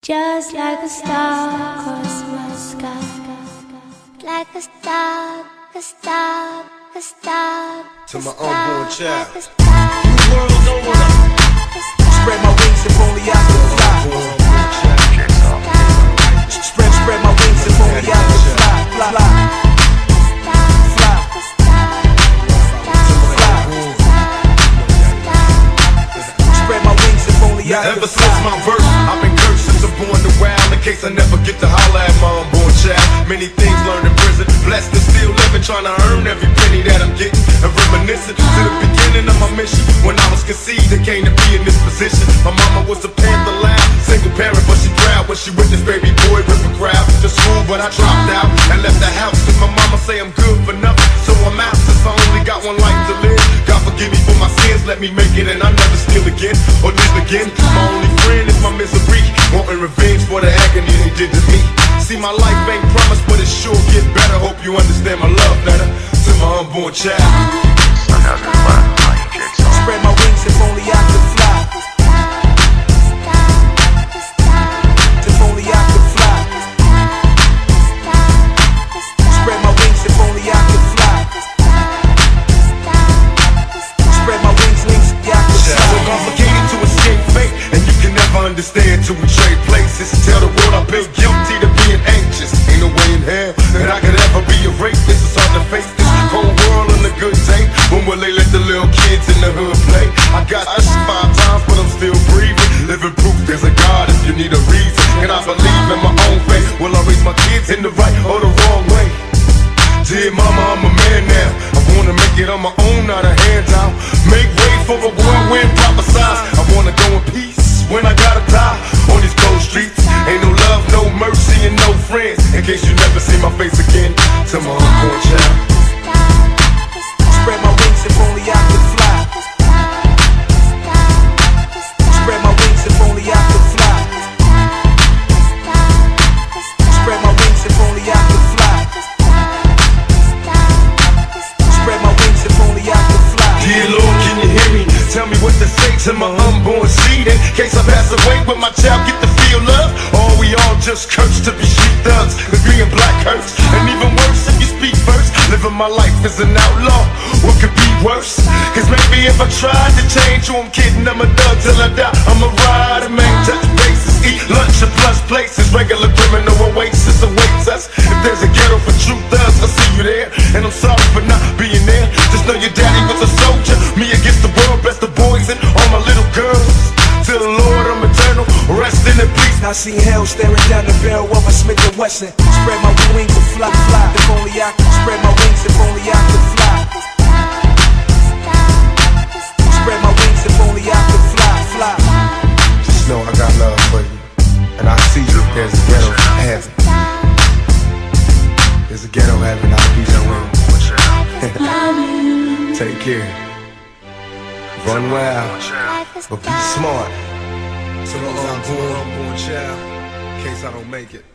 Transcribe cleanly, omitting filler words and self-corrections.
Just like a star across my sky, like a star, a star, a star. To my unborn child, like a world over. Spread my wings if only I could fly. Spread my wings if only I could fly. Fly, fly, spread my wings if only I could fly. Ever since my birth, I've been cursed since I'm born to wild. In case I never get to holler at my unborn child. Many things learned in prison, blessed and still living, trying to earn every penny that I'm getting. And reminiscing to the beginning of my mission. When I was conceived, I came to be in this position. My mama was a Panther loud, single parent, but she proud when she witnessed baby boy rip a crowd to school. But I dropped out and left the house, cause my mama say I'm good for nothing. So I'm out since I only got one life to live. God forgive me for my sins, let me make it and I never steal again or live again. My only friend is my misery, wanting revenge for the agony they did to me. See, my life ain't promised, but it sure get better. Hope you understand my love letter to my unborn child. Spread my wings if only I could fly. If only I could fly. Spread my wings if only I could fly. Spread my wings, yeah, I could fly. So complicated to escape fate, and you can never understand till we trade places. Tell the world I've been guilty to being anxious. Ain't no way in hell that I could ever be a rapist. It's hard to face this cold world on a good day. When will they let the little kids in the hood play? I got us 5 times, but I'm still breathing. Living proof there's a God if you need a reason. And I believe in my own faith. Will I raise my kids in the right or the wrong way? Dear mama, I'm a man now. I wanna make it on my own, not a handout. Make way for a whirlwind prophesize. I wanna go in peace when I gotta die on these cold streets. Ain't no love, no mercy, and no friends. In case you never see my face again, to my unborn child. Spread my wings if only I could fly. Spread my wings if only I could fly. Spread my wings if only I could fly. Spread my wings if only I could fly. Dear Lord, can you hear me? Tell me what to say to my unborn seed. In case I pass away, will my child get to feel love? Or are we all just cursed to be street thugs? Cause being black hurts, and even worse if you speak first. Living my life as an outlaw, what could be worse? Cause maybe if I tried to change who I'm kidding, I'm a thug till I die. I'm a rider, man, touch bases, eat lunch at plus places. Regular criminal oasis awaits us. If there's a ghetto for true thugs, I'll see you there. And I'm sorry for not being there. Just know your daddy was a soldier. Me against the world, best of boys and all my little girls. To the Lord, I'm eternal, rest in the peace. I see hell staring down the barrel of a Smith & Wesson. Spread my wings and fly, fly. If only I could spread my wings, if only I could fly. Spread my wings, if only I could fly, fly. Just know I got love for you, and I see you. There's a ghetto heaven. There's a ghetto heaven. I'll be there with you. Take care. Run well, but be smart. To the unborn child, in case I don't make it.